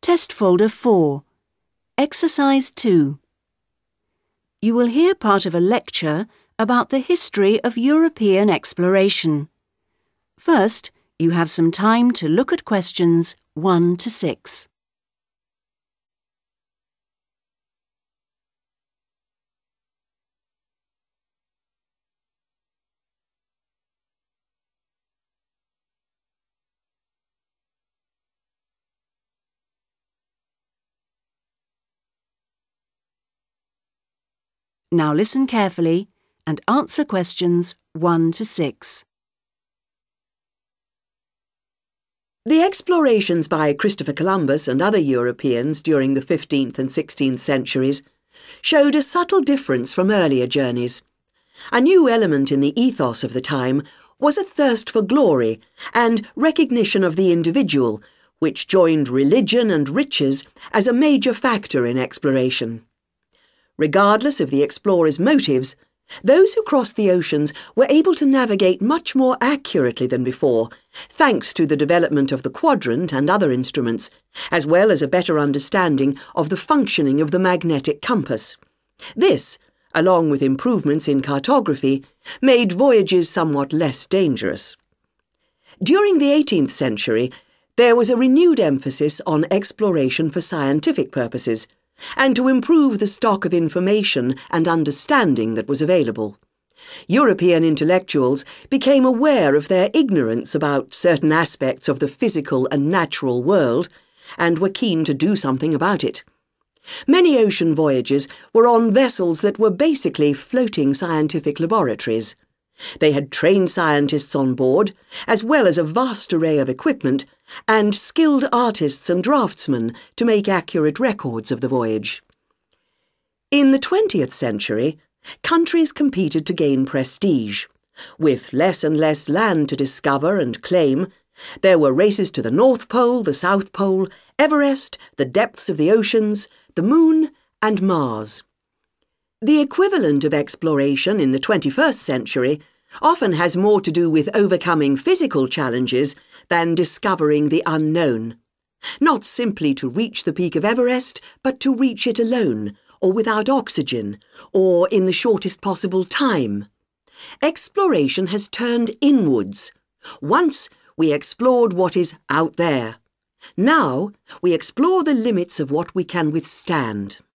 Test Folder 4, Exercise 2. You will hear part of a lecture about the history of European exploration. First, you have some time to look at questions 1 to 6. Now listen carefully and answer questions 1 to 6. The explorations by Christopher Columbus and other Europeans during the 15th and 16th centuries showed a subtle difference from earlier journeys. A new element in the ethos of the time was a thirst for glory and recognition of the individual, which joined religion and riches as a major factor in exploration. Regardless of the explorers' motives, those who crossed the oceans were able to navigate much more accurately than before, thanks to the development of the quadrant and other instruments, as well as a better understanding of the functioning of the magnetic compass. This, along with improvements in cartography, made voyages somewhat less dangerous. During the 18th century, there was a renewed emphasis on exploration for scientific purposes, and to improve the stock of information and understanding that was available. European intellectuals became aware of their ignorance about certain aspects of the physical and natural world, and were keen to do something about it. Many ocean voyages were on vessels that were basically floating scientific laboratories. They had trained scientists on board, as well as a vast array of equipment, and skilled artists and draftsmen to make accurate records of the voyage. In the 20th century, countries competed to gain prestige. With less and less land to discover and claim, there were races to the North Pole, the South Pole, Everest, the depths of the oceans, the Moon, and Mars. The equivalent of exploration in the 21st century often has more to do with overcoming physical challenges than discovering the unknown. Not simply to reach the peak of Everest, but to reach it alone, or without oxygen, or in the shortest possible time. Exploration has turned inwards. Once we explored what is out there. Now we explore the limits of what we can withstand.